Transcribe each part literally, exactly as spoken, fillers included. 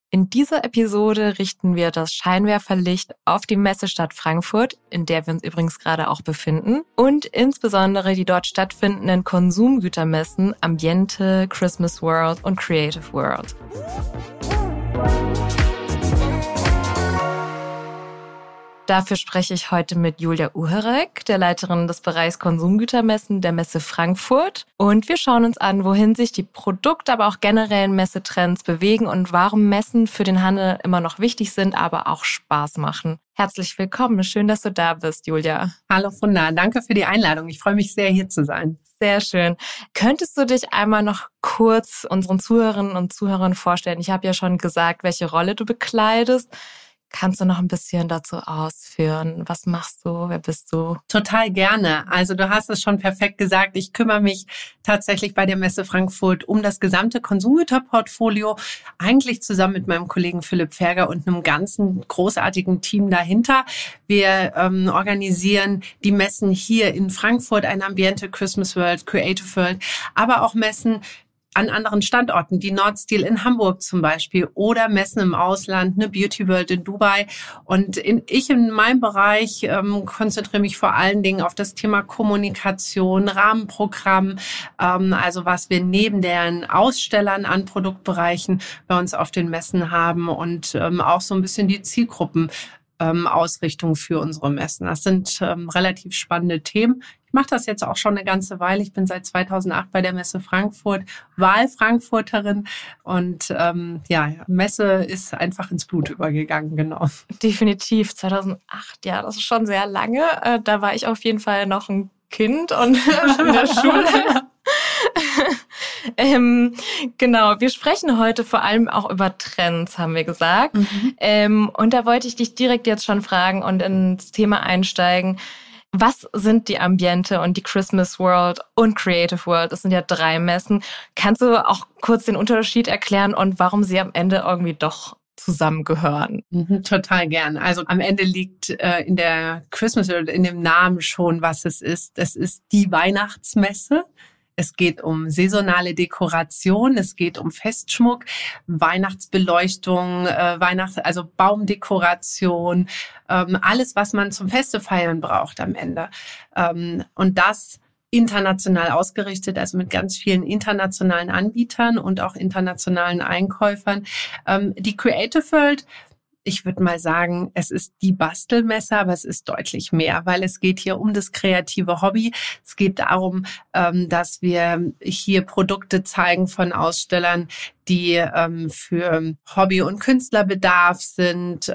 In dieser Episode richten wir das Scheinwerferlicht auf die Messestadt Frankfurt, in der wir uns übrigens gerade auch befinden, und insbesondere die dort stattfindenden Konsumgütermessen Ambiente, Christmas World und Creative World. Dafür spreche ich heute mit Julia Uherek, der Leiterin des Bereichs Konsumgütermessen der Messe Frankfurt. Und wir schauen uns an, wohin sich die Produkte, aber auch generellen Messetrends bewegen und warum Messen für den Handel immer noch wichtig sind, aber auch Spaß machen. Herzlich willkommen. Schön, dass du da bist, Julia. Hallo Funda, danke für die Einladung. Ich freue mich sehr, hier zu sein. Sehr schön. Könntest du dich einmal noch kurz unseren Zuhörerinnen und Zuhörern vorstellen? Ich habe ja schon gesagt, welche Rolle du bekleidest. Kannst du noch ein bisschen dazu ausführen? Was machst du? Wer bist du? Total gerne. Also du hast es schon perfekt gesagt. Ich kümmere mich tatsächlich bei der Messe Frankfurt um das gesamte Konsumgüterportfolio. Eigentlich zusammen mit meinem Kollegen Philipp Ferger und einem ganzen großartigen Team dahinter. Wir ähm, organisieren die Messen hier in Frankfurt, ein Ambiente, Christmas World, Creative World, aber auch Messen an anderen Standorten, die Nordstil in Hamburg zum Beispiel oder Messen im Ausland, eine Beauty World in Dubai. Und in, ich in meinem Bereich ähm, konzentriere mich vor allen Dingen auf das Thema Kommunikation, Rahmenprogramm, ähm, also was wir neben den Ausstellern an Produktbereichen bei uns auf den Messen haben und ähm, auch so ein bisschen die Zielgruppen. Ähm, Ausrichtung für unsere Messen. Das sind ähm, relativ spannende Themen. Ich mache das jetzt auch schon eine ganze Weile. Ich bin seit zweitausendacht bei der Messe Frankfurt, Wahlfrankfurterin und ähm, ja, Messe ist einfach ins Blut übergegangen, genau. Definitiv, zweitausendacht, ja, das ist schon sehr lange. Äh, da war ich auf jeden Fall noch ein Kind und in der Schule. ähm, genau, wir sprechen heute vor allem auch über Trends, haben wir gesagt. Mhm. Ähm, und da wollte ich dich direkt jetzt schon fragen und ins Thema einsteigen. Was sind die Ambiente und die Christmas World und Creative World? Das sind ja drei Messen. Kannst du auch kurz den Unterschied erklären und warum sie am Ende irgendwie doch zusammengehören? Mhm, total gern. Also am Ende liegt äh, in der Christmas World, in dem Namen schon, was es ist. Es ist die Weihnachtsmesse. Es geht um saisonale Dekoration, es geht um Festschmuck, Weihnachtsbeleuchtung, äh, Weihnachts-, also Baumdekoration, ähm, alles, was man zum Feste feiern braucht am Ende. Ähm, und das international ausgerichtet, also mit ganz vielen internationalen Anbietern und auch internationalen Einkäufern. Ähm, die Creative World, ich würde mal sagen, es ist die Bastelmesse, aber es ist deutlich mehr, weil es geht hier um das kreative Hobby. Es geht darum, dass wir hier Produkte zeigen von Ausstellern, die für Hobby- und Künstlerbedarf sind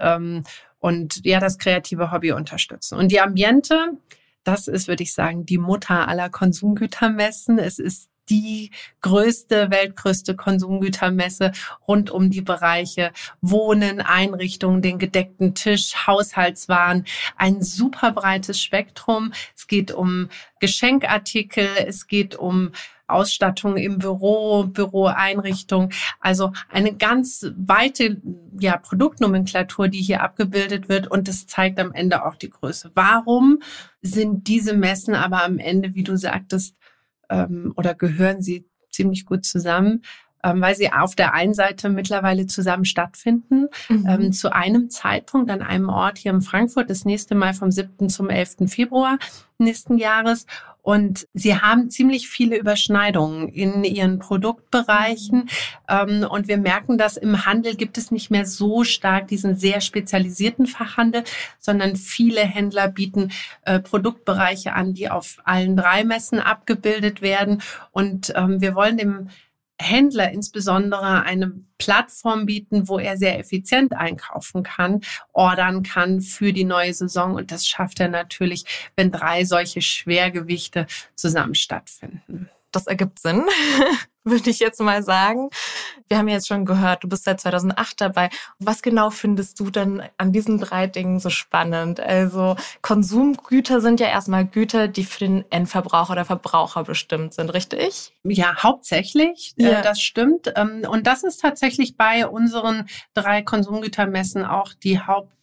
und ja, das kreative Hobby unterstützen. Und die Ambiente, das ist, würde ich sagen, die Mutter aller Konsumgütermessen. Es ist die größte, weltgrößte Konsumgütermesse rund um die Bereiche Wohnen, Einrichtungen, den gedeckten Tisch, Haushaltswaren, ein super breites Spektrum. Es geht um Geschenkartikel, es geht um Ausstattung im Büro, Büroeinrichtung, also eine ganz weite ja, Produktnomenklatur, die hier abgebildet wird, und das zeigt am Ende auch die Größe. Warum sind diese Messen aber am Ende, wie du sagtest, oder gehören sie ziemlich gut zusammen, weil sie auf der einen Seite mittlerweile zusammen stattfinden, mhm. ähm, zu einem Zeitpunkt an einem Ort hier in Frankfurt, das nächste Mal vom siebten zum elften Februar nächsten Jahres. Und sie haben ziemlich viele Überschneidungen in ihren Produktbereichen. Ähm, und wir merken, dass im Handel gibt es nicht mehr so stark diesen sehr spezialisierten Fachhandel, sondern viele Händler bieten äh, Produktbereiche an, die auf allen drei Messen abgebildet werden. Und ähm, wir wollen dem Händler insbesondere eine Plattform bieten, wo er sehr effizient einkaufen kann, ordern kann für die neue Saison. Und das schafft er natürlich, wenn drei solche Schwergewichte zusammen stattfinden. Das ergibt Sinn, würde ich jetzt mal sagen. Wir haben ja jetzt schon gehört, du bist seit zweitausendacht dabei. Was genau findest du denn an diesen drei Dingen so spannend? Also Konsumgüter sind ja erstmal Güter, die für den Endverbraucher oder Verbraucher bestimmt sind, richtig? Ja, hauptsächlich. Ja. Äh, das stimmt. Und das ist tatsächlich bei unseren drei Konsumgütermessen auch die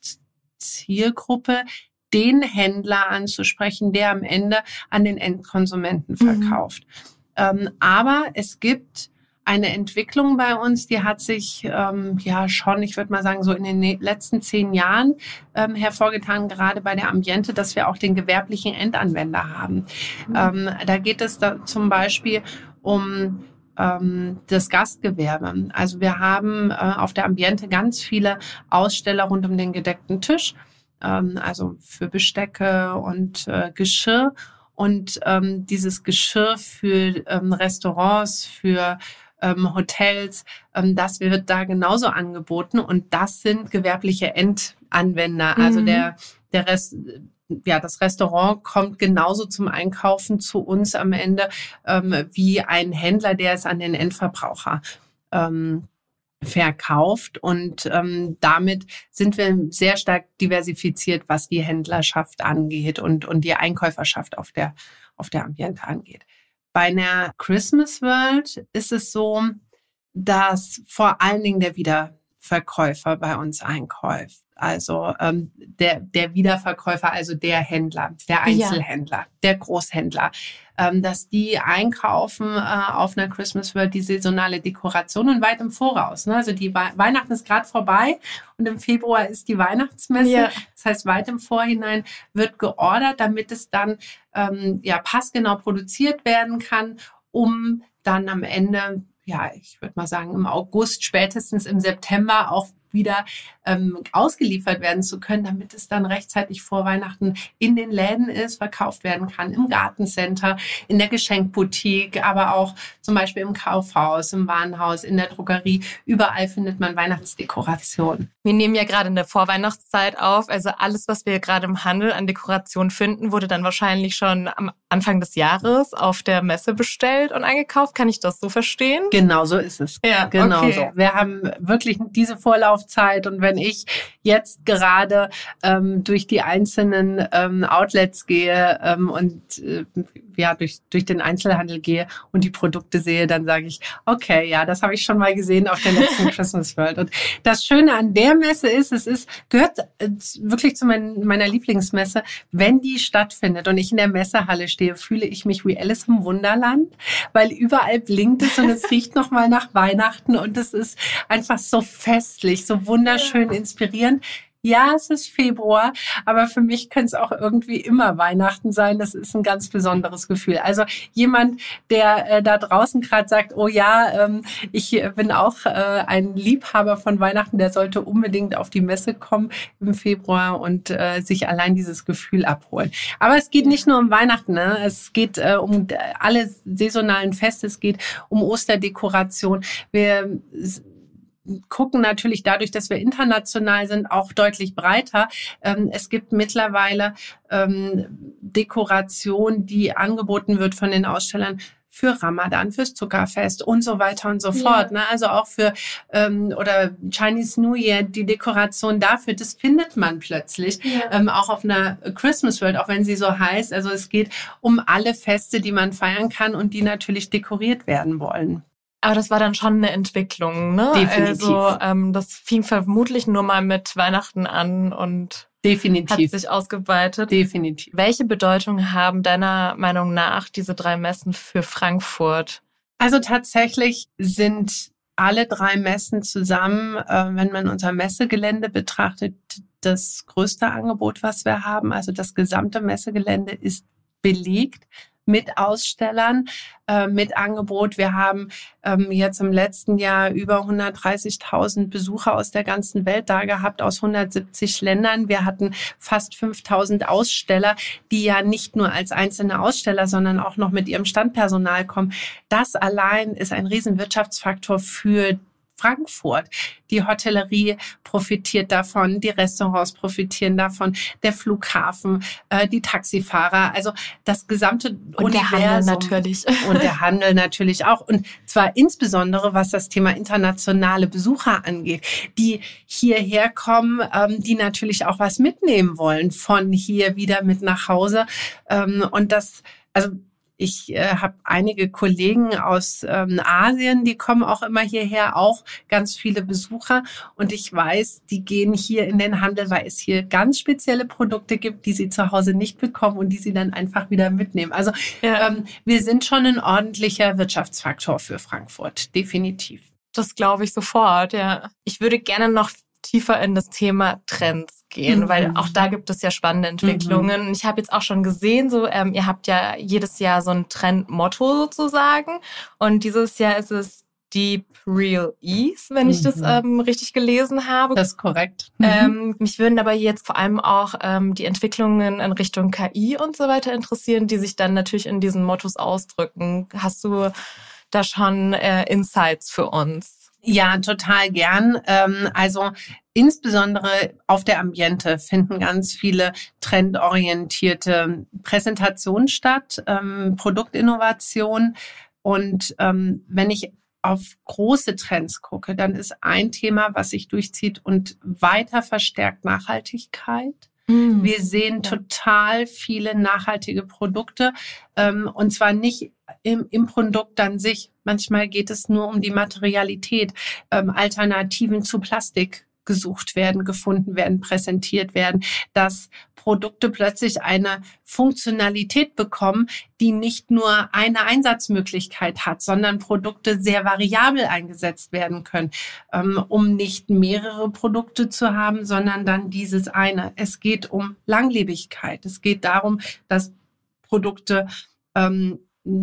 Hauptzielgruppe, den Händler anzusprechen, der am Ende an den Endkonsumenten verkauft. Mhm. Ähm, aber es gibt eine Entwicklung bei uns, die hat sich ähm, ja schon, ich würde mal sagen, so in den letzten zehn Jahren ähm, hervorgetan, gerade bei der Ambiente, dass wir auch den gewerblichen Endanwender haben. Mhm. Ähm, da geht es da zum Beispiel um ähm, das Gastgewerbe. Also wir haben äh, auf der Ambiente ganz viele Aussteller rund um den gedeckten Tisch, ähm, also für Bestecke und äh, Geschirr. Und ähm, dieses Geschirr für ähm, Restaurants, für ähm, Hotels, ähm, das wird da genauso angeboten. Und das sind gewerbliche Endanwender. Mhm. Also der, der Rest, ja, das Restaurant kommt genauso zum Einkaufen zu uns am Ende ähm, wie ein Händler, der es an den Endverbraucher ähm, verkauft. Und ähm, damit sind wir sehr stark diversifiziert, was die Händlerschaft angeht und, und die Einkäuferschaft auf der, auf der Ambiente angeht. Bei einer Christmas World ist es so, dass vor allen Dingen der Wiederverkäufer bei uns einkauft. Also ähm, der, der Wiederverkäufer, also der Händler, der Einzelhändler, ja. der Großhändler, ähm, dass die einkaufen äh, auf einer Christmas World die saisonale Dekoration und weit im Voraus. Ne? Also die We- Weihnachten ist gerade vorbei und im Februar ist die Weihnachtsmesse. Ja. Das heißt, weit im Vorhinein wird geordert, damit es dann ähm, ja passgenau produziert werden kann, um dann am Ende, ja, ich würde mal sagen, im August, spätestens im September auch wieder ähm, ausgeliefert werden zu können, damit es dann rechtzeitig vor Weihnachten in den Läden ist, verkauft werden kann, im Gartencenter, in der Geschenkboutique, aber auch zum Beispiel im Kaufhaus, im Warenhaus, in der Drogerie. Überall findet man Weihnachtsdekoration. Wir nehmen ja gerade in der Vorweihnachtszeit auf, also alles, was wir gerade im Handel an Dekoration finden, wurde dann wahrscheinlich schon am Anfang des Jahres auf der Messe bestellt und eingekauft. Kann ich das so verstehen? Genau so ist es. Ja, genau okay. so. Wir haben wirklich diese Vorlaufzeit und wenn ich jetzt gerade ähm, durch die einzelnen ähm, Outlets gehe ähm, und äh, ja durch durch den Einzelhandel gehe und die Produkte sehe, dann sage ich, okay, ja, das habe ich schon mal gesehen auf der letzten Christmas World. Und das Schöne an der Messe ist, es ist gehört äh, wirklich zu mein, meiner Lieblingsmesse, wenn die stattfindet und ich in der Messehalle stehe, fühle ich mich wie Alice im Wunderland, weil überall blinkt es und es riecht noch mal nach Weihnachten und es ist einfach so festlich, so wunderschön inspirierend. Ja, es ist Februar, aber für mich kann es auch irgendwie immer Weihnachten sein. Das ist ein ganz besonderes Gefühl. Also jemand, der äh, da draußen gerade sagt, oh ja, ähm, ich bin auch äh, ein Liebhaber von Weihnachten, der sollte unbedingt auf die Messe kommen im Februar und äh, sich allein dieses Gefühl abholen. Aber es geht nicht nur um Weihnachten, ne? Es geht äh, um alle saisonalen Feste, es geht um Osterdekoration. Wir gucken natürlich dadurch, dass wir international sind, auch deutlich breiter. Ähm, es gibt mittlerweile ähm, Dekoration, die angeboten wird von den Ausstellern für Ramadan, fürs Zuckerfest und so weiter und so fort. Ja. Ne? Also auch für ähm, oder Chinese New Year, die Dekoration dafür, das findet man plötzlich. Ja. Ähm, auch auf einer Christmas World, auch wenn sie so heißt. Also es geht um alle Feste, die man feiern kann und die natürlich dekoriert werden wollen. Aber das war dann schon eine Entwicklung, ne? Definitiv. Also ähm, das fing vermutlich nur mal mit Weihnachten an und Definitiv. hat sich ausgeweitet. Definitiv. Welche Bedeutung haben deiner Meinung nach diese drei Messen für Frankfurt? Also tatsächlich sind alle drei Messen zusammen, äh, wenn man unser Messegelände betrachtet, das größte Angebot, was wir haben. Also das gesamte Messegelände ist belegt mit Ausstellern, äh, mit Angebot. Wir haben ähm, jetzt im letzten Jahr über hundertdreißigtausend Besucher aus der ganzen Welt da gehabt, aus hundertsiebzig Ländern. Wir hatten fast fünftausend Aussteller, die ja nicht nur als einzelne Aussteller, sondern auch noch mit ihrem Standpersonal kommen. Das allein ist ein Riesenwirtschaftsfaktor für Frankfurt. Die Hotellerie profitiert davon, die Restaurants profitieren davon, der Flughafen, äh, die Taxifahrer, also das gesamte und Universum. Der Handel natürlich. Und der Handel natürlich auch. Und zwar insbesondere, was das Thema internationale Besucher angeht, die hierher kommen, ähm, die natürlich auch was mitnehmen wollen von hier wieder mit nach Hause. Ähm, und das, also Ich äh, habe einige Kollegen aus ähm, Asien, die kommen auch immer hierher, auch ganz viele Besucher. Und ich weiß, die gehen hier in den Handel, weil es hier ganz spezielle Produkte gibt, die sie zu Hause nicht bekommen und die sie dann einfach wieder mitnehmen. Also ja. ähm, wir sind schon ein ordentlicher Wirtschaftsfaktor für Frankfurt, definitiv. Das glaube ich sofort, ja. Ich würde gerne noch tiefer in das Thema Trends gehen, mhm. weil auch da gibt es ja spannende Entwicklungen. Mhm. Ich habe jetzt auch schon gesehen, so ähm, ihr habt ja jedes Jahr so ein Trendmotto sozusagen und dieses Jahr ist es Deep Real Ease, wenn ich mhm. das ähm, richtig gelesen habe. Das ist korrekt. Mhm. Ähm, mich würden aber jetzt vor allem auch ähm, die Entwicklungen in Richtung K I und so weiter interessieren, die sich dann natürlich in diesen Mottos ausdrücken. Hast du da schon äh, Insights für uns? Ja, total gern. Ähm, also insbesondere auf der Ambiente finden ganz viele trendorientierte Präsentationen statt, ähm, Produktinnovation. Und ähm, wenn ich auf große Trends gucke, dann ist ein Thema, was sich durchzieht und weiter verstärkt Nachhaltigkeit. Wir sehen total viele nachhaltige Produkte ähm, und zwar nicht im, im Produkt an sich. Manchmal geht es nur um die Materialität, ähm, Alternativen zu Plastik gesucht werden, gefunden werden, präsentiert werden, dass Produkte plötzlich eine Funktionalität bekommen, die nicht nur eine Einsatzmöglichkeit hat, sondern Produkte sehr variabel eingesetzt werden können, um nicht mehrere Produkte zu haben, sondern dann dieses eine. Es geht um Langlebigkeit. Es geht darum, dass Produkte ähm,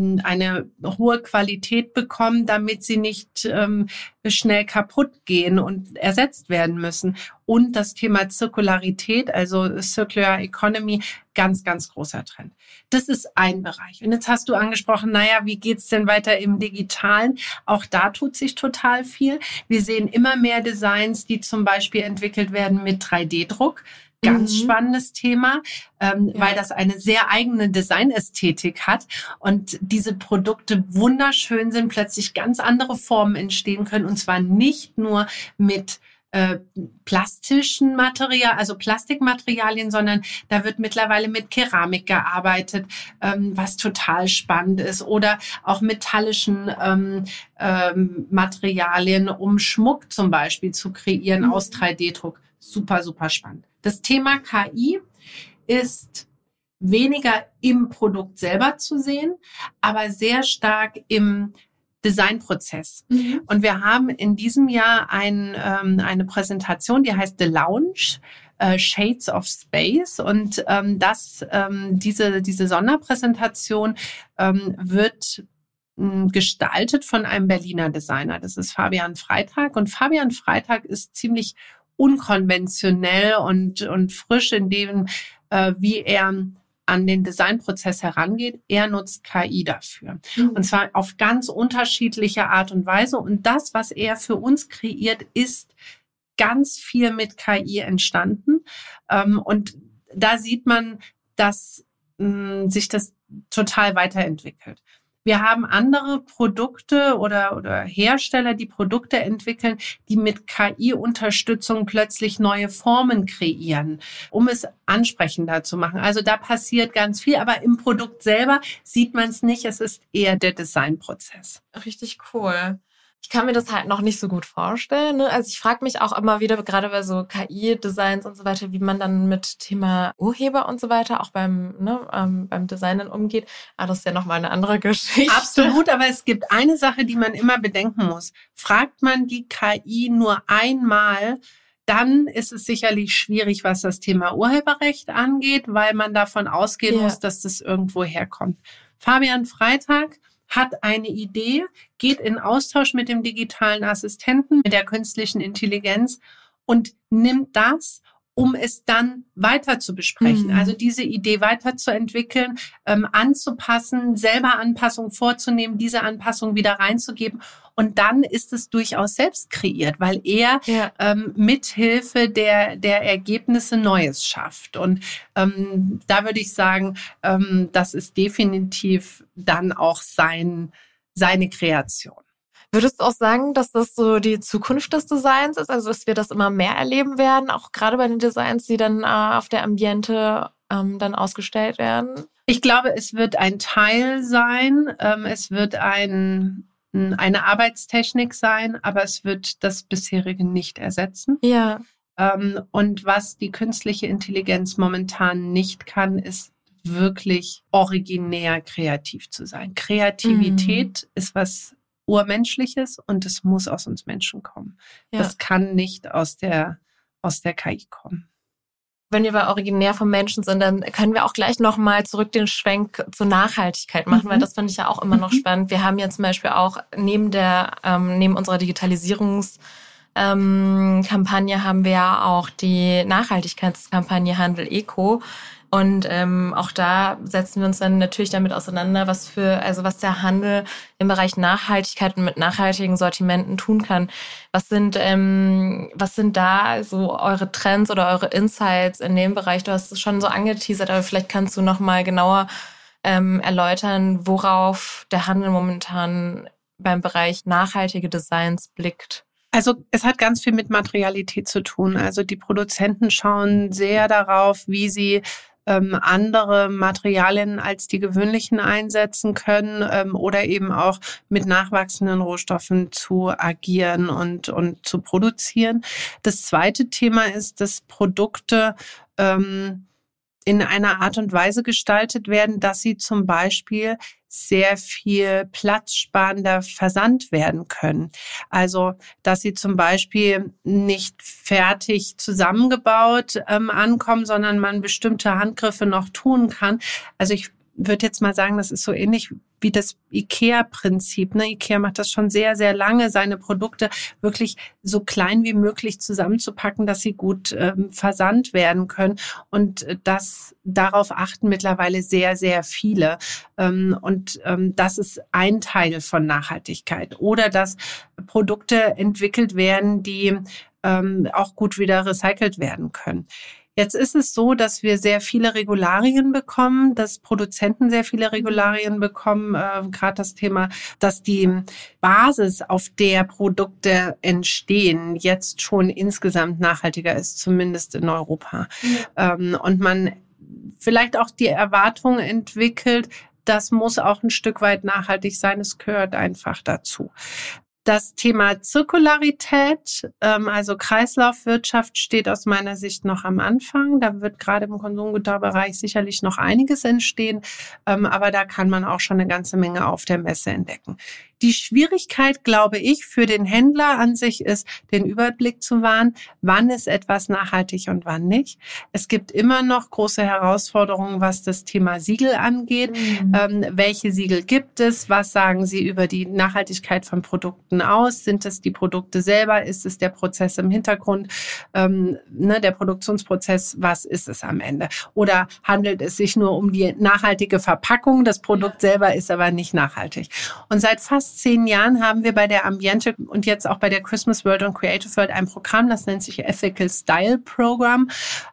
eine hohe Qualität bekommen, damit sie nicht ähm, schnell kaputt gehen und ersetzt werden müssen. Und das Thema Zirkularität, also Circular Economy, ganz, ganz großer Trend. Das ist ein Bereich. Und jetzt hast du angesprochen, naja, wie geht's denn weiter im Digitalen? Auch da tut sich total viel. Wir sehen immer mehr Designs, die zum Beispiel entwickelt werden mit drei D Druck. Ganz mhm. spannendes Thema, ähm, ja. weil das eine sehr eigene Designästhetik hat und diese Produkte wunderschön sind, plötzlich ganz andere Formen entstehen können und zwar nicht nur mit äh, plastischen Materialien, also Plastikmaterialien, sondern da wird mittlerweile mit Keramik gearbeitet, ähm, was total spannend ist, oder auch metallischen ähm, ähm, Materialien, um Schmuck zum Beispiel zu kreieren mhm. aus drei D Druck. Super, super spannend. Das Thema K I ist weniger im Produkt selber zu sehen, aber sehr stark im Designprozess. Mhm. Und wir haben in diesem Jahr ein, ähm, eine Präsentation, die heißt The Lounge, äh, Shades of Space. Und ähm, das, ähm, diese, diese Sonderpräsentation ähm, wird ähm, gestaltet von einem Berliner Designer. Das ist Fabian Freitag. Und Fabian Freitag ist ziemlich unkonventionell und, und frisch in dem, äh, wie er an den Designprozess herangeht. Er nutzt K I dafür. Mhm. Und zwar auf ganz unterschiedliche Art und Weise. Und das, was er für uns kreiert, ist ganz viel mit K I entstanden. Ähm, und da sieht man, dass mh, sich das total weiterentwickelt. Wir haben andere Produkte oder, oder Hersteller, die Produkte entwickeln, die mit K I-Unterstützung plötzlich neue Formen kreieren, um es ansprechender zu machen. Also da passiert ganz viel, aber im Produkt selber sieht man es nicht. Es ist eher der Designprozess. Richtig cool. Ich kann mir das halt noch nicht so gut vorstellen. Ne? Also ich frage mich auch immer wieder, gerade bei so K I-Designs und so weiter, wie man dann mit Thema Urheber und so weiter auch beim, ne, ähm, beim Designen umgeht. Aber das ist ja nochmal eine andere Geschichte. Absolut, aber es gibt eine Sache, die man immer bedenken muss. Fragt man die K I nur einmal, dann ist es sicherlich schwierig, was das Thema Urheberrecht angeht, weil man davon ausgehen yeah. muss, dass das irgendwo herkommt. Fabian Freitag hat eine Idee, geht in Austausch mit dem digitalen Assistenten, mit der künstlichen Intelligenz und nimmt das, um es dann weiter zu besprechen. Mhm. Also diese Idee weiterzuentwickeln, ähm, anzupassen, selber Anpassungen vorzunehmen, diese Anpassung wieder reinzugeben. Und dann ist es durchaus selbst kreiert, weil er ja. ähm, mithilfe der, der Ergebnisse Neues schafft. Und ähm, da würde ich sagen, ähm, das ist definitiv dann auch sein, seine Kreation. Würdest du auch sagen, dass das so die Zukunft des Designs ist? Also, dass wir das immer mehr erleben werden, auch gerade bei den Designs, die dann äh, auf der Ambiente ähm, dann ausgestellt werden? Ich glaube, es wird ein Teil sein. Ähm, es wird ein, eine Arbeitstechnik sein, aber es wird das bisherige nicht ersetzen. Ja. Ähm, und was die künstliche Intelligenz momentan nicht kann, ist wirklich originär kreativ zu sein. Kreativität mhm. ist was Urmenschliches und es muss aus uns Menschen kommen. Ja. Das kann nicht aus der, aus der K I kommen. Wenn wir bei originär vom Menschen sind, dann können wir auch gleich nochmal zurück den Schwenk zur Nachhaltigkeit machen, mhm. weil das finde ich ja auch immer noch mhm. spannend. Wir haben ja zum Beispiel auch neben der, ähm, neben unserer Digitalisierungs- Ähm, Kampagne haben wir ja auch die Nachhaltigkeitskampagne Handel Eco und ähm, auch da setzen wir uns dann natürlich damit auseinander, was für also was der Handel im Bereich Nachhaltigkeit und mit nachhaltigen Sortimenten tun kann. Was sind ähm, was sind da so eure Trends oder eure Insights in dem Bereich? Du hast es schon so angeteasert, aber vielleicht kannst du noch mal genauer ähm, erläutern, worauf der Handel momentan beim Bereich nachhaltige Designs blickt. Also es hat ganz viel mit Materialität zu tun. Also die Produzenten schauen sehr darauf, wie sie ähm, andere Materialien als die gewöhnlichen einsetzen können ähm, oder eben auch mit nachwachsenden Rohstoffen zu agieren und, und zu produzieren. Das zweite Thema ist, dass Produkte ähm, in einer Art und Weise gestaltet werden, dass sie zum Beispiel sehr viel platzsparender versandt werden können. Also, dass sie zum Beispiel nicht fertig zusammengebaut ähm, ankommen, sondern man bestimmte Handgriffe noch tun kann. Also ich würde jetzt mal sagen, das ist so ähnlich wie das IKEA-Prinzip. Ne? IKEA macht das schon sehr, sehr lange, seine Produkte wirklich so klein wie möglich zusammenzupacken, dass sie gut ähm, versandt werden können. Und das darauf achten mittlerweile sehr, sehr viele. Ähm, und ähm, das ist ein Teil von Nachhaltigkeit. Oder dass Produkte entwickelt werden, die ähm, auch gut wieder recycelt werden können. Jetzt ist es so, dass wir sehr viele Regularien bekommen, dass Produzenten sehr viele Regularien bekommen. Äh, gerade das Thema, dass die Basis, auf der Produkte entstehen, jetzt schon insgesamt nachhaltiger ist, zumindest in Europa. Ja. Ähm, und man vielleicht auch die Erwartung entwickelt, das muss auch ein Stück weit nachhaltig sein. Es gehört einfach dazu. Das Thema Zirkularität, also Kreislaufwirtschaft, steht aus meiner Sicht noch am Anfang. Da wird gerade im Konsumgüterbereich sicherlich noch einiges entstehen, aber da kann man auch schon eine ganze Menge auf der Messe entdecken. Die Schwierigkeit, glaube ich, für den Händler an sich ist, den Überblick zu wahren, wann ist etwas nachhaltig und wann nicht. Es gibt immer noch große Herausforderungen, was das Thema Siegel angeht. Mhm. Ähm, welche Siegel gibt es? Was sagen sie über die Nachhaltigkeit von Produkten aus? Sind es die Produkte selber? Ist es der Prozess im Hintergrund? Ähm, ne, der Produktionsprozess? Was ist es am Ende? Oder handelt es sich nur um die nachhaltige Verpackung? Das Produkt selber ist aber nicht nachhaltig. Und seit fast zehn Jahren haben wir bei der Ambiente und jetzt auch bei der Christmas World und Creative World ein Programm, das nennt sich Ethical Style Program.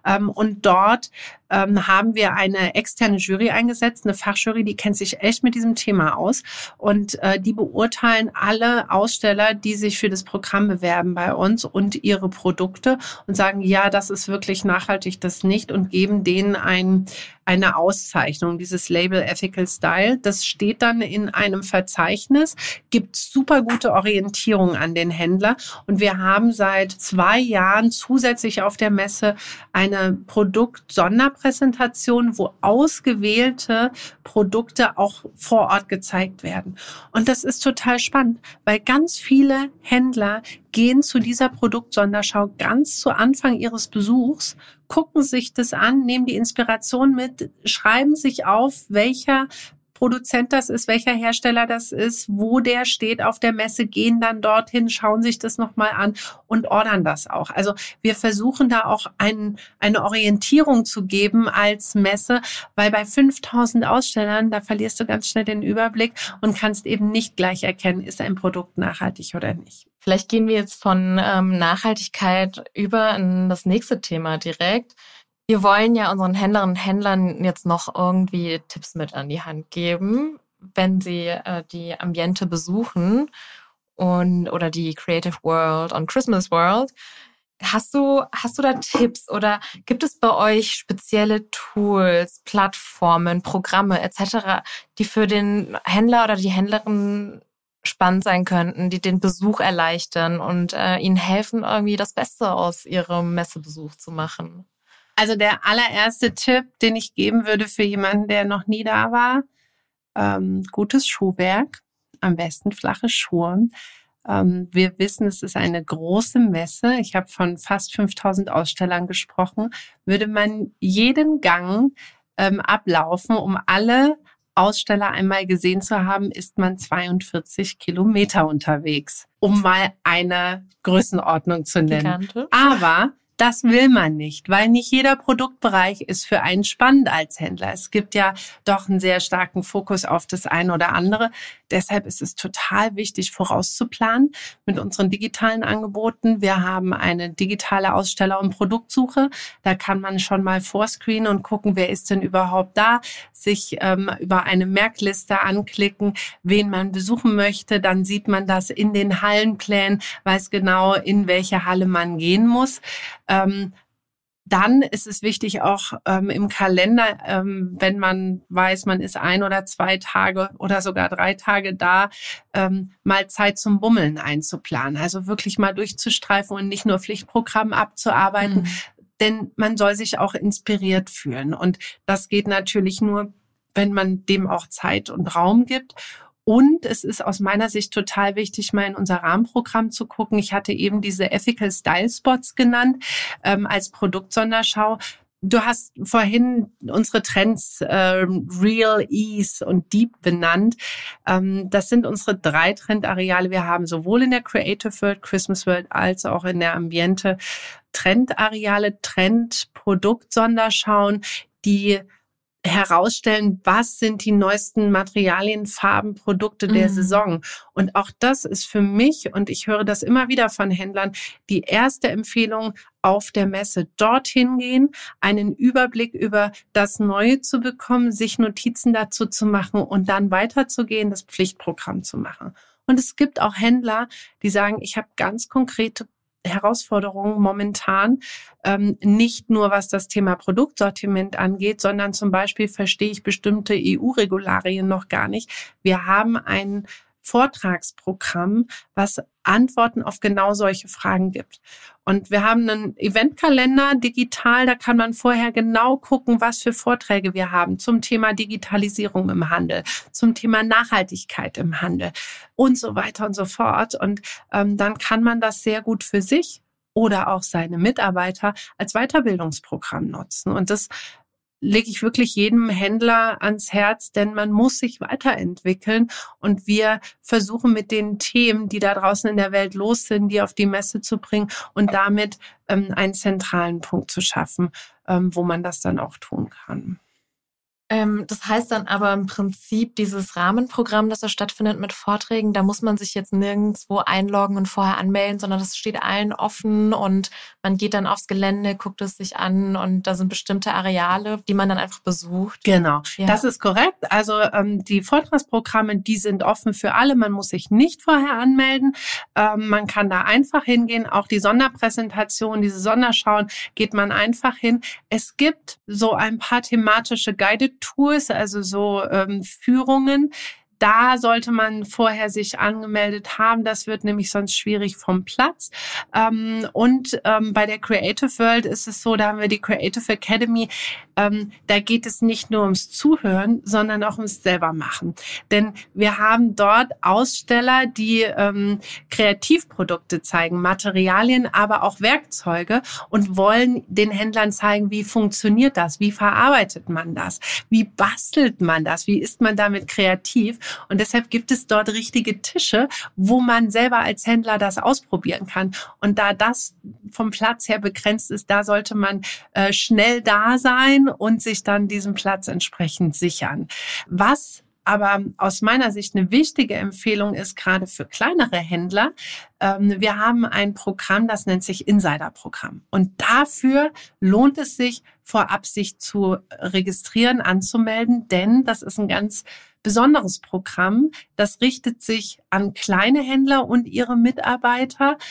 Und dort ähm, haben wir eine externe Jury eingesetzt, eine Fachjury, die kennt sich echt mit diesem Thema aus. Und äh, die beurteilen alle Aussteller, die sich für das Programm bewerben bei uns und ihre Produkte und sagen, ja, das ist wirklich nachhaltig, das nicht, und geben denen ein eine Auszeichnung, dieses Label Ethical Style. Das steht dann in einem Verzeichnis, gibt super gute Orientierung an den Händler. Und wir haben seit zwei Jahren zusätzlich auf der Messe eine Produkt-Sonderpräsentation, wo ausgewählte Produkte auch vor Ort gezeigt werden. Und das ist total spannend, weil ganz viele Händler gehen zu dieser Produktsonderschau ganz zu Anfang ihres Besuchs, gucken sich das an, nehmen die Inspiration mit, schreiben sich auf, welcher Produzent das ist, welcher Hersteller das ist, wo der steht auf der Messe, gehen dann dorthin, schauen sich das nochmal an und ordern das auch. Also wir versuchen da auch ein, eine Orientierung zu geben als Messe, weil bei fünftausend Ausstellern, da verlierst du ganz schnell den Überblick und kannst eben nicht gleich erkennen, ist ein Produkt nachhaltig oder nicht. Vielleicht gehen wir jetzt von ähm, Nachhaltigkeit über in das nächste Thema direkt. Wir wollen ja unseren Händlerinnen und Händlern jetzt noch irgendwie Tipps mit an die Hand geben, wenn sie äh, die Ambiente besuchen und oder die Creative World und Christmas World. Hast du, hast du da Tipps oder gibt es bei euch spezielle Tools, Plattformen, Programme et cetera, die für den Händler oder die Händlerin spannend sein könnten, die den Besuch erleichtern und äh, ihnen helfen, irgendwie das Beste aus ihrem Messebesuch zu machen? Also der allererste Tipp, den ich geben würde für jemanden, der noch nie da war, ähm, gutes Schuhwerk, am besten flache Schuhe. Ähm, wir wissen, es ist eine große Messe. Ich habe von fast fünftausend Ausstellern gesprochen. Würde man jeden Gang ähm, ablaufen, um alle Aussteller einmal gesehen zu haben, ist man zweiundvierzig Kilometer unterwegs, um mal eine Größenordnung zu nennen. Gigantisch. Aber das will man nicht, weil nicht jeder Produktbereich ist für einen spannend als Händler. Es gibt ja doch einen sehr starken Fokus auf das eine oder andere. Deshalb ist es total wichtig, vorauszuplanen mit unseren digitalen Angeboten. Wir haben eine digitale Aussteller- und Produktsuche. Da kann man schon mal vorscreenen und gucken, wer ist denn überhaupt da, sich ähm, über eine Merkliste anklicken, wen man besuchen möchte. Dann sieht man das in den Hallenplänen, weiß genau, in welche Halle man gehen muss. Ähm, Dann ist es wichtig, auch ähm, im Kalender, ähm, wenn man weiß, man ist ein oder zwei Tage oder sogar drei Tage da, ähm, mal Zeit zum Bummeln einzuplanen. Also wirklich mal durchzustreifen und nicht nur Pflichtprogramm abzuarbeiten, mhm. denn man soll sich auch inspiriert fühlen. Und das geht natürlich nur, wenn man dem auch Zeit und Raum gibt. Und es ist aus meiner Sicht total wichtig, mal in unser Rahmenprogramm zu gucken. Ich hatte eben diese Ethical Style Spots genannt ähm, als Produktsonderschau. Du hast vorhin unsere Trends äh, Real, Ease und Deep benannt. Ähm, das sind unsere drei Trendareale. Wir haben sowohl in der Creative World, Christmas World, als auch in der Ambiente Trendareale, Trend-Produkt-Sonderschauen, die herausstellen, was sind die neuesten Materialien, Farben, Produkte der mhm. Saison. Und auch das ist für mich, und ich höre das immer wieder von Händlern, die erste Empfehlung auf der Messe. Dorthin gehen, einen Überblick über das Neue zu bekommen, sich Notizen dazu zu machen und dann weiterzugehen, das Pflichtprogramm zu machen. Und es gibt auch Händler, die sagen, ich habe ganz konkrete Herausforderungen momentan, ähm, nicht nur was das Thema Produktsortiment angeht, sondern zum Beispiel verstehe ich bestimmte E U-Regularien noch gar nicht. Wir haben ein Vortragsprogramm, was Antworten auf genau solche Fragen gibt. Und wir haben einen Eventkalender digital, da kann man vorher genau gucken, was für Vorträge wir haben zum Thema Digitalisierung im Handel, zum Thema Nachhaltigkeit im Handel und so weiter und so fort. Und ähm, dann kann man das sehr gut für sich oder auch seine Mitarbeiter als Weiterbildungsprogramm nutzen. Und das lege ich wirklich jedem Händler ans Herz, denn man muss sich weiterentwickeln und wir versuchen mit den Themen, die da draußen in der Welt los sind, die auf die Messe zu bringen und damit ähm, einen zentralen Punkt zu schaffen, ähm, wo man das dann auch tun kann. Ähm, das heißt dann aber im Prinzip dieses Rahmenprogramm, das da stattfindet mit Vorträgen, da muss man sich jetzt nirgendwo einloggen und vorher anmelden, sondern das steht allen offen und man geht dann aufs Gelände, guckt es sich an und da sind bestimmte Areale, die man dann einfach besucht. Genau, ja. Das ist korrekt. Also ähm, die Vortragsprogramme, die sind offen für alle. Man muss sich nicht vorher anmelden. Ähm, man kann da einfach hingehen. Auch die Sonderpräsentation, diese Sonderschauen, geht man einfach hin. Es gibt so ein paar thematische Guided Tours, also so ähm, Führungen. Da sollte man vorher sich angemeldet haben. Das wird nämlich sonst schwierig vom Platz. Ähm, und ähm, bei der Creative World ist es so, da haben wir die Creative Academy. Ähm, da geht es nicht nur ums Zuhören, sondern auch ums selber machen. Denn wir haben dort Aussteller, die ähm, Kreativprodukte zeigen, Materialien, aber auch Werkzeuge und wollen den Händlern zeigen, wie funktioniert das, wie verarbeitet man das, wie bastelt man das, wie ist man damit kreativ. Und deshalb gibt es dort richtige Tische, wo man selber als Händler das ausprobieren kann. Und da das vom Platz her begrenzt ist, da sollte man äh, schnell da sein und sich dann diesen Platz entsprechend sichern. Was aber aus meiner Sicht eine wichtige Empfehlung ist, gerade für kleinere Händler, ähm, wir haben ein Programm, das nennt sich Insider-Programm. Und dafür lohnt es sich, vorab sich zu registrieren, anzumelden, denn das ist ein ganz besonderes Programm. Das richtet sich an kleine Händler und ihre Mitarbeiter.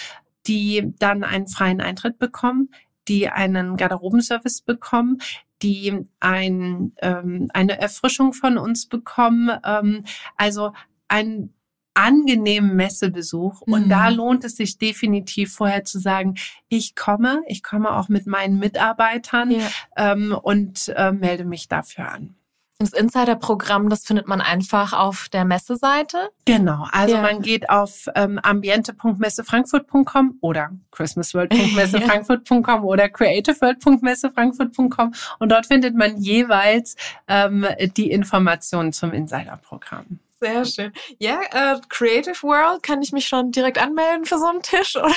die dann einen freien Eintritt bekommen, die einen Garderobenservice bekommen, die ein, ähm, eine Erfrischung von uns bekommen. Ähm, also ein angenehmen Messebesuch. Mhm. Und da lohnt es sich definitiv vorher zu sagen, ich komme, ich komme auch mit meinen Mitarbeitern ja. ähm, und äh, melde mich dafür an. Das Insider-Programm, das findet man einfach auf der Messeseite? Genau, also ja. man geht auf ähm, ambiente punkt messefrankfurt punkt com oder christmasworld punkt messefrankfurt punkt com oder creativeworld punkt messefrankfurt punkt com und dort findet man jeweils ähm, die Informationen zum Insider-Programm. Sehr schön. Ja, äh, Creative World, kann ich mich schon direkt anmelden für so einen Tisch? Oder?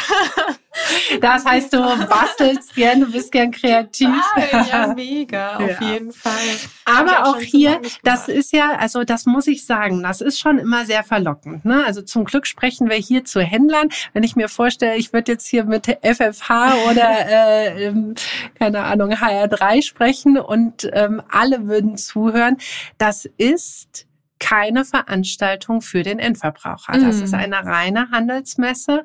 Das heißt, du bastelst gern, du bist gern kreativ. Ja, ja mega, auf ja. jeden Fall. Aber auch, auch hier, das ist ja, also das muss ich sagen, das ist schon immer sehr verlockend. Ne? Also zum Glück sprechen wir hier zu Händlern. Wenn ich mir vorstelle, ich würde jetzt hier mit F F H oder, äh, keine Ahnung, H R drei sprechen und ähm, alle würden zuhören. Das ist keine Veranstaltung für den Endverbraucher. Das mm. ist eine reine Handelsmesse,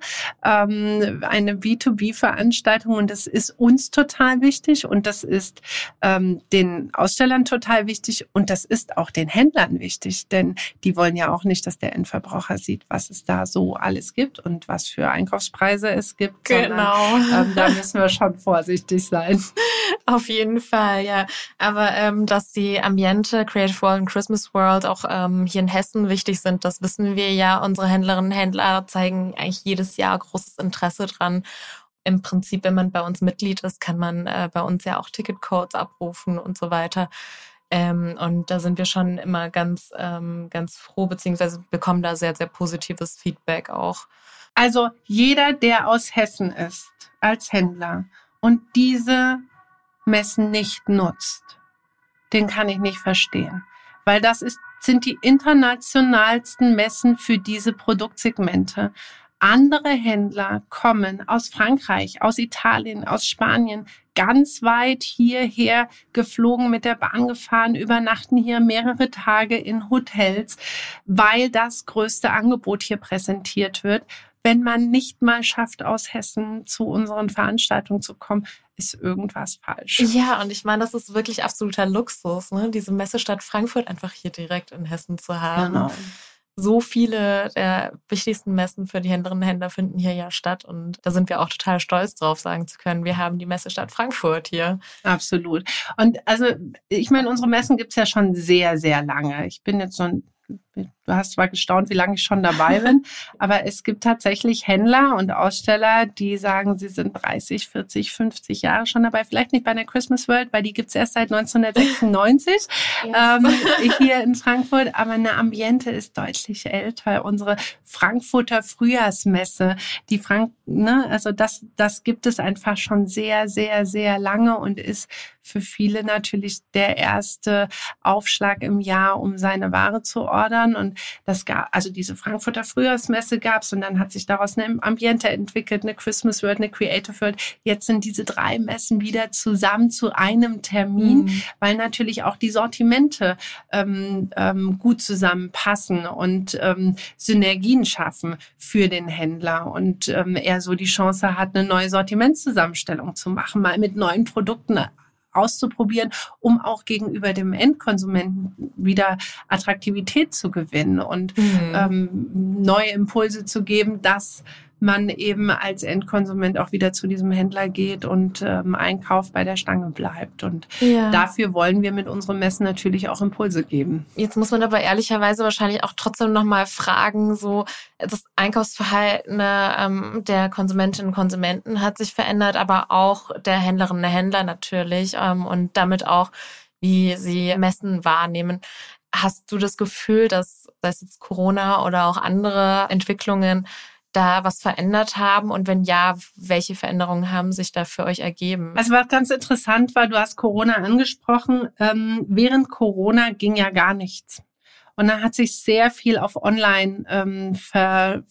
ähm, eine B zwei B-Veranstaltung und das ist uns total wichtig und das ist ähm, den Ausstellern total wichtig und das ist auch den Händlern wichtig, denn die wollen ja auch nicht, dass der Endverbraucher sieht, was es da so alles gibt und was für Einkaufspreise es gibt. Genau. Sondern, ähm, da müssen wir schon vorsichtig sein. Auf jeden Fall, ja. Aber ähm, dass die Ambiente, Creative World und Christmas World auch ähm, hier in Hessen wichtig sind, das wissen wir ja. Unsere Händlerinnen und Händler zeigen eigentlich jedes Jahr großes Interesse dran. Im Prinzip, wenn man bei uns Mitglied ist, kann man äh, bei uns ja auch Ticketcodes abrufen und so weiter. Ähm, und da sind wir schon immer ganz, ähm, ganz froh, beziehungsweise bekommen da sehr, sehr positives Feedback auch. Also jeder, der aus Hessen ist, als Händler und diese Messen nicht nutzt, den kann ich nicht verstehen. Weil das ist, sind die internationalsten Messen für diese Produktsegmente. Andere Händler kommen aus Frankreich, aus Italien, aus Spanien, ganz weit hierher geflogen, mit der Bahn gefahren, übernachten hier mehrere Tage in Hotels, weil das größte Angebot hier präsentiert wird. Wenn man nicht mal schafft, aus Hessen zu unseren Veranstaltungen zu kommen, ist irgendwas falsch. Ja, und ich meine, das ist wirklich absoluter Luxus, ne? Diese Messestadt Frankfurt einfach hier direkt in Hessen zu haben. Genau. So viele der wichtigsten Messen für die Händlerinnen und Händler finden hier ja statt. Und da sind wir auch total stolz drauf, sagen zu können, wir haben die Messestadt Frankfurt hier. Absolut. Und also, ich meine, unsere Messen gibt's ja schon sehr, sehr lange. Ich bin jetzt so ein Du hast zwar gestaunt, wie lange ich schon dabei bin, aber es gibt tatsächlich Händler und Aussteller, die sagen, sie sind dreißig, vierzig, fünfzig Jahre schon dabei. Vielleicht nicht bei der Christmas World, weil die gibt's erst seit neunzehnhundertsechsundneunzig yes. ähm, hier in Frankfurt. Aber eine Ambiente ist deutlich älter. Unsere Frankfurter Frühjahrsmesse, die Frank, ne, also das, das gibt es einfach schon sehr, sehr, sehr lange und ist für viele natürlich der erste Aufschlag im Jahr, um seine Ware zu ordern. Und das gab, also diese Frankfurter Frühjahrsmesse gab's und dann hat sich daraus eine Ambiente entwickelt, eine Christmas World, eine Creative World. Jetzt sind diese drei Messen wieder zusammen zu einem Termin, mhm. weil natürlich auch die Sortimente ähm, ähm, gut zusammenpassen und ähm, Synergien schaffen für den Händler und ähm, er so die Chance hat, eine neue Sortimentszusammenstellung zu machen, mal mit neuen Produkten auszuprobieren, um auch gegenüber dem Endkonsumenten wieder Attraktivität zu gewinnen und mhm. ähm, neue Impulse zu geben, dass man eben als Endkonsument auch wieder zu diesem Händler geht und ähm, einkauft, bei der Stange bleibt. Und ja. dafür wollen wir mit unseren Messen natürlich auch Impulse geben. Jetzt muss man aber ehrlicherweise wahrscheinlich auch trotzdem nochmal fragen, so das Einkaufsverhalten ähm, der Konsumentinnen und Konsumenten hat sich verändert, aber auch der Händlerinnen und Händler natürlich ähm, und damit auch, wie sie Messen wahrnehmen. Hast du das Gefühl, dass, sei es jetzt Corona oder auch andere Entwicklungen, da was verändert haben? Und wenn ja, welche Veränderungen haben sich da für euch ergeben? Also was ganz interessant war, du hast Corona angesprochen. Ähm, während Corona ging ja gar nichts. Und da hat sich sehr viel auf Online ähm, ver,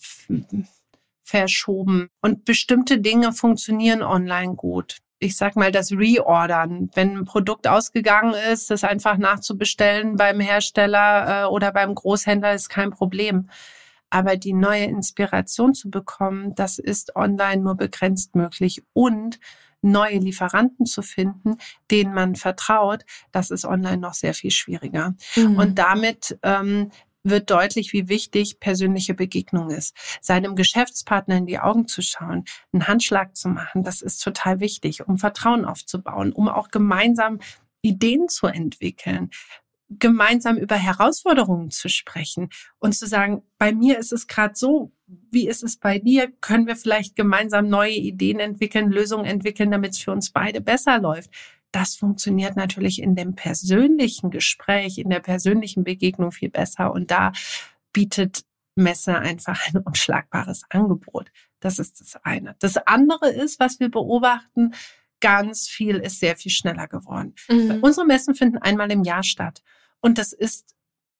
verschoben. Und bestimmte Dinge funktionieren online gut. Ich sag mal, das Reordern, wenn ein Produkt ausgegangen ist, das einfach nachzubestellen beim Hersteller äh, oder beim Großhändler ist kein Problem. Aber die neue Inspiration zu bekommen, das ist online nur begrenzt möglich. Und neue Lieferanten zu finden, denen man vertraut, das ist online noch sehr viel schwieriger. Mhm. Und damit ähm, wird deutlich, wie wichtig persönliche Begegnung ist. Seinem Geschäftspartner in die Augen zu schauen, einen Handschlag zu machen, das ist total wichtig, um Vertrauen aufzubauen, um auch gemeinsam Ideen zu entwickeln, gemeinsam über Herausforderungen zu sprechen und zu sagen, bei mir ist es gerade so, wie ist es bei dir? Können wir vielleicht gemeinsam neue Ideen entwickeln, Lösungen entwickeln, damit es für uns beide besser läuft? Das funktioniert natürlich in dem persönlichen Gespräch, in der persönlichen Begegnung viel besser. Und da bietet Messe einfach ein unschlagbares Angebot. Das ist das eine. Das andere ist, was wir beobachten, ganz viel ist sehr viel schneller geworden. Mhm. Unsere Messen finden einmal im Jahr statt. Und das ist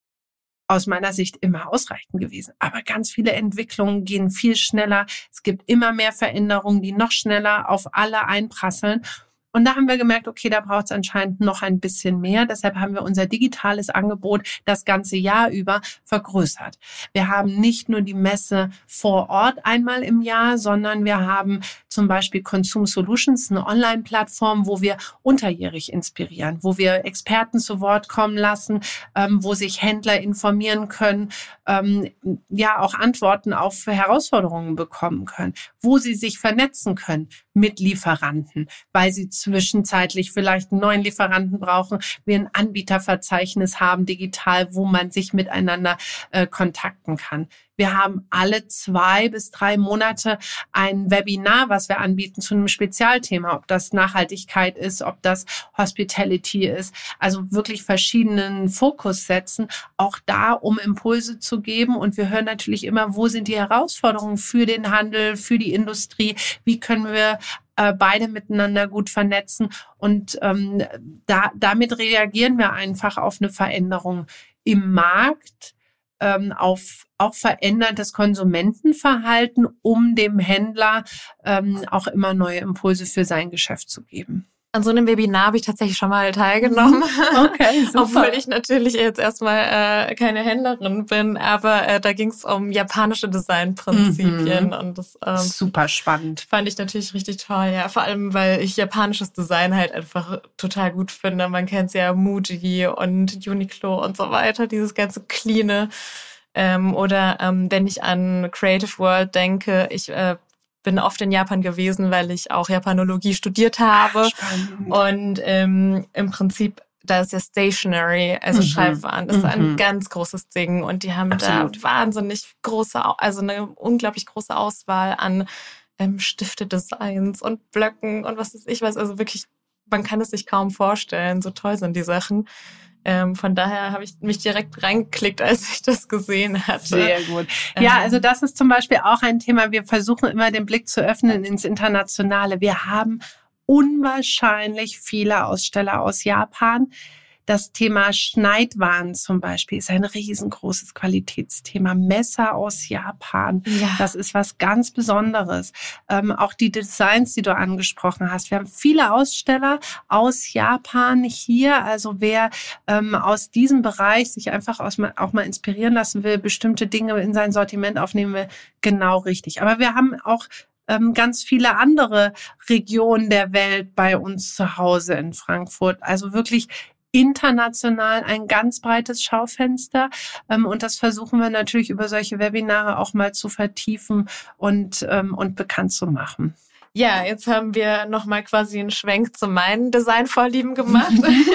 aus meiner Sicht immer ausreichend gewesen. Aber ganz viele Entwicklungen gehen viel schneller. Es gibt immer mehr Veränderungen, die noch schneller auf alle einprasseln. Und da haben wir gemerkt, okay, da braucht es anscheinend noch ein bisschen mehr. Deshalb haben wir unser digitales Angebot das ganze Jahr über vergrößert. Wir haben nicht nur die Messe vor Ort einmal im Jahr, sondern wir haben zum Beispiel Consume Solutions, eine Online-Plattform, wo wir unterjährig inspirieren, wo wir Experten zu Wort kommen lassen, ähm, wo sich Händler informieren können, ähm, ja auch Antworten auf Herausforderungen bekommen können, wo sie sich vernetzen können mit Lieferanten, weil sie zwischenzeitlich vielleicht einen neuen Lieferanten brauchen, wir ein Anbieterverzeichnis haben digital, wo man sich miteinander äh, kontakten kann. Wir haben alle zwei bis drei Monate ein Webinar, was wir anbieten zu einem Spezialthema, ob das Nachhaltigkeit ist, ob das Hospitality ist, also wirklich verschiedenen Fokus setzen, auch da, um Impulse zu geben. Und wir hören natürlich immer, wo sind die Herausforderungen für den Handel, für die Industrie, wie können wir äh, beide miteinander gut vernetzen. Und ähm, da, damit reagieren wir einfach auf eine Veränderung im Markt, ähm, auf auch verändertes Konsumentenverhalten, um dem Händler ähm, auch immer neue Impulse für sein Geschäft zu geben. An so einem Webinar habe ich tatsächlich schon mal teilgenommen. Okay, super. Obwohl ich natürlich jetzt erstmal äh, keine Händlerin bin, aber äh, da ging es um japanische Designprinzipien mhm. und das ähm, super spannend. Fand ich natürlich richtig toll, ja. Vor allem, weil ich japanisches Design halt einfach total gut finde. Man kennt ja Muji und Uniqlo und so weiter, dieses ganze cleane. Ähm, oder ähm, wenn ich an Creative World denke, ich äh, bin oft in Japan gewesen, weil ich auch Japanologie studiert habe. Spannend. Und ähm, im Prinzip, da ist ja Stationery, also mhm. Schreibwaren, das ist ein mhm. ganz großes Ding. Und die haben Absolut. Da wahnsinnig große, also eine unglaublich große Auswahl an ähm, Stifte-Designs und Blöcken und was weiß ich was. Also wirklich, man kann es sich kaum vorstellen, so toll sind die Sachen. Ähm, von daher habe ich mich direkt reingeklickt, als ich das gesehen hatte. Sehr gut. Ja, also das ist zum Beispiel auch ein Thema. Wir versuchen immer den Blick zu öffnen ins Internationale. Wir haben unwahrscheinlich viele Aussteller aus Japan. Das Thema Schneidwaren zum Beispiel ist ein riesengroßes Qualitätsthema. Messer aus Japan, ja. Das ist was ganz Besonderes. Ähm, auch die Designs, die du angesprochen hast. Wir haben viele Aussteller aus Japan hier. Also wer ähm, aus diesem Bereich sich einfach aus, auch mal inspirieren lassen will, bestimmte Dinge in sein Sortiment aufnehmen will, genau richtig. Aber wir haben auch ähm, ganz viele andere Regionen der Welt bei uns zu Hause in Frankfurt. Also wirklich international ein ganz breites Schaufenster. Und das versuchen wir natürlich über solche Webinare auch mal zu vertiefen und, und bekannt zu machen. Ja, jetzt haben wir nochmal quasi einen Schwenk zu meinen Designvorlieben gemacht.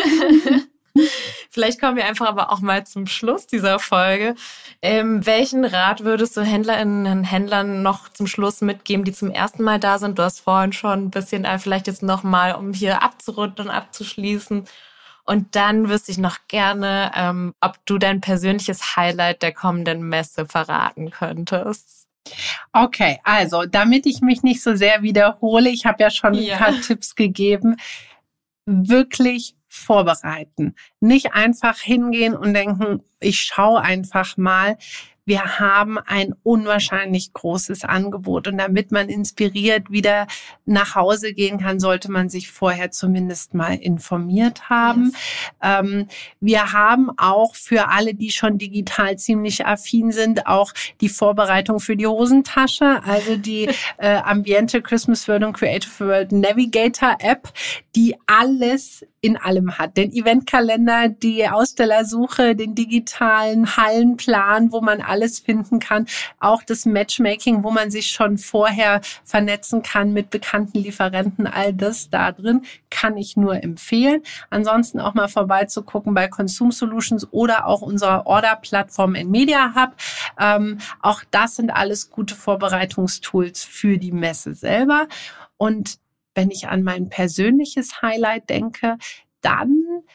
Vielleicht kommen wir einfach aber auch mal zum Schluss dieser Folge. Ähm, welchen Rat würdest du Händlerinnen und Händlern noch zum Schluss mitgeben, die zum ersten Mal da sind? Du hast vorhin schon ein bisschen, äh, vielleicht jetzt nochmal, um hier abzurunden und abzuschließen. Und dann wüsste ich noch gerne, ähm, ob du dein persönliches Highlight der kommenden Messe verraten könntest. Okay, also damit ich mich nicht so sehr wiederhole, ich habe ja schon ja. ein paar Tipps gegeben, wirklich vorbereiten. Nicht einfach hingehen und denken, ich schaue einfach mal. Wir haben ein unwahrscheinlich großes Angebot und damit man inspiriert wieder nach Hause gehen kann, sollte man sich vorher zumindest mal informiert haben. Yes. Ähm, wir haben auch für alle, die schon digital ziemlich affin sind, auch die Vorbereitung für die Hosentasche, also die äh, Ambiente Christmas World und Creative World Navigator App, die alles in allem hat. Den Eventkalender, die Ausstellersuche, den digitalen Hallenplan, wo man alles finden kann. Auch das Matchmaking, wo man sich schon vorher vernetzen kann mit bekannten Lieferanten. All das da drin kann ich nur empfehlen. Ansonsten auch mal vorbeizugucken bei Consume Solutions oder auch unserer Order-Plattform in Media Hub. Ähm, auch das sind alles gute Vorbereitungstools für die Messe selber. Und wenn ich an mein persönliches Highlight denke, dann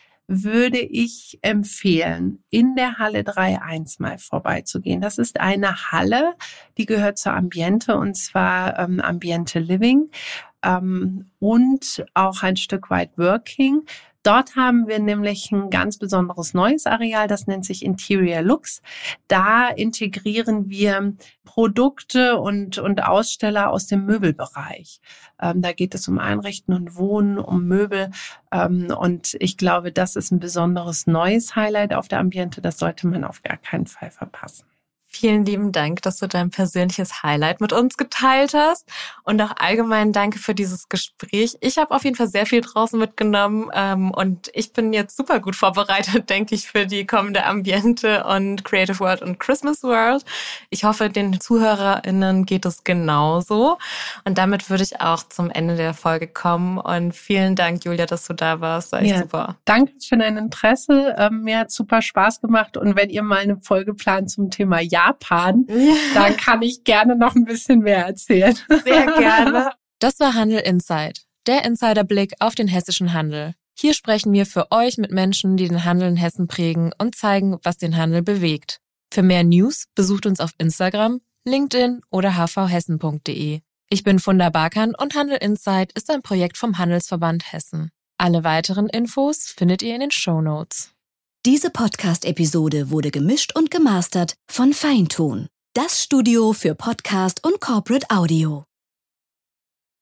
würde ich empfehlen, in der Halle drei Punkt eins mal vorbeizugehen. Das ist eine Halle, die gehört zur Ambiente, und zwar ähm, Ambiente Living ähm, und auch ein Stück weit Working. Dort haben wir nämlich ein ganz besonderes neues Areal, das nennt sich Interior Looks. Da integrieren wir Produkte und, und Aussteller aus dem Möbelbereich. Ähm, da geht es um Einrichten und Wohnen, um Möbel. Ähm, und ich glaube, das ist ein besonderes neues Highlight auf der Ambiente. Das sollte man auf gar keinen Fall verpassen. Vielen lieben Dank, dass du dein persönliches Highlight mit uns geteilt hast und auch allgemein danke für dieses Gespräch. Ich habe auf jeden Fall sehr viel draußen mitgenommen ähm, und ich bin jetzt super gut vorbereitet, denke ich, für die kommende Ambiente und Creative World und Christmas World. Ich hoffe, den ZuhörerInnen geht es genauso. Und damit würde ich auch zum Ende der Folge kommen. Und vielen Dank, Julia, dass du da warst. War echt ja, super. Danke für dein Interesse. Ähm, mir hat super Spaß gemacht. Und wenn ihr mal eine Folge plant zum Thema Ja, Japan, ja. Dann kann ich gerne noch ein bisschen mehr erzählen. Sehr gerne. Das war Handel Insight, der Insiderblick auf den hessischen Handel. Hier sprechen wir für euch mit Menschen, die den Handel in Hessen prägen und zeigen, was den Handel bewegt. Für mehr News besucht uns auf Instagram, LinkedIn oder h v hessen punkt d e. Ich bin Funda Barkan und Handel Insight ist ein Projekt vom Handelsverband Hessen. Alle weiteren Infos findet ihr in den Shownotes. Diese Podcast-Episode wurde gemischt und gemastert von Feintun, das Studio für Podcast und Corporate Audio.